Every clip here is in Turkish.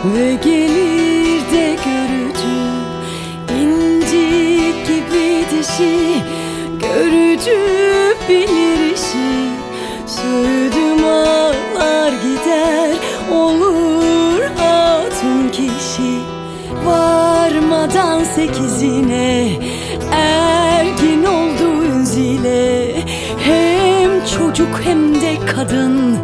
Ve gelir de görücü, incik gibi dişi, görücü bilir işi. Söğüdüm ağlar gider, olur hatun kişi. Varmadan sekizine ergin oldu zile. Hem çocuk hem de kadın,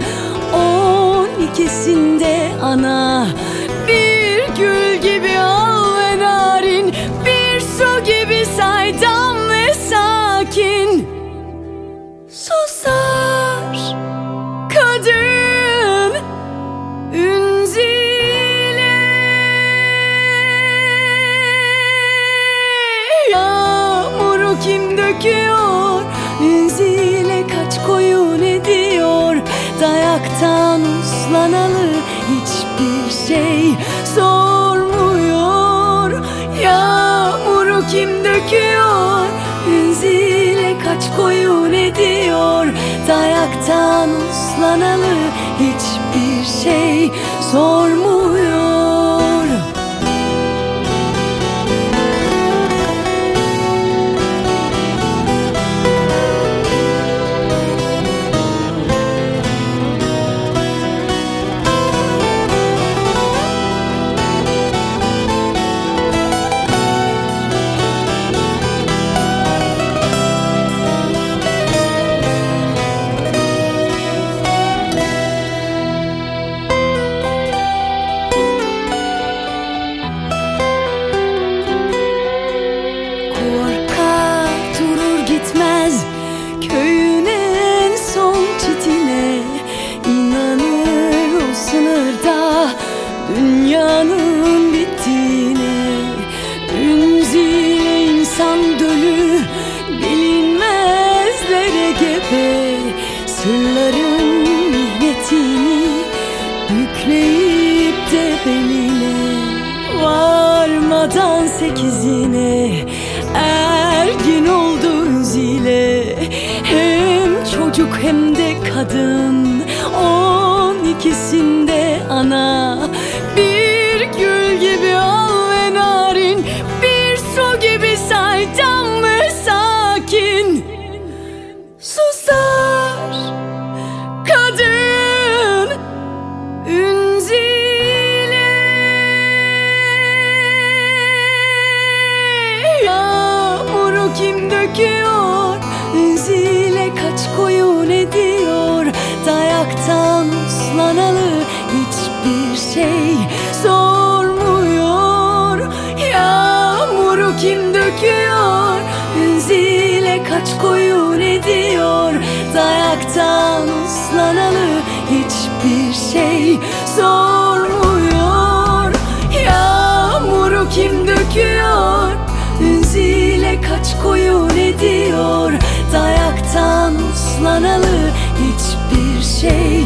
12'sinde ana. Bir gül gibi al ve narin, bir su gibi saydam ve sakin. Susar kadın ünzile. Yağmuru kim döküyor, ünzile kaç koyun ediyor. Dayaktan uslanalı hiçbir şey sormuyor. Yağmuru kim döküyor, ünzile kaç koyun ediyor. Dayaktan uslanalı hiçbir şey sormuyor. Köyün en son çitine inanır o sınırda dünyanın bittiğine. Ünzile insan dölü, bilinmezlere gebe. Sırların mihnetini yükleyip de beline. Varmadan sekizine ergin oldu ünzile. Hem çocuk hem de kadın, 12'sinde ana. Bir gül gibi al ve narin, bir su gibi saydam ve sakin. Susar kadın ünzile. Yağmuru kim döküyor, ünzile kaç koyun ediyor. Dayaktan uslanalı hiçbir şey sormuyor. Yağmuru kim döküyor, ünzile kaç koyun ediyor. Dayaktan uslanalı hiçbir şey sormuyor. Yağmuru kim döküyor, ünzile kaç koyun ediyor. Dayaktan uslanalı hiçbir şey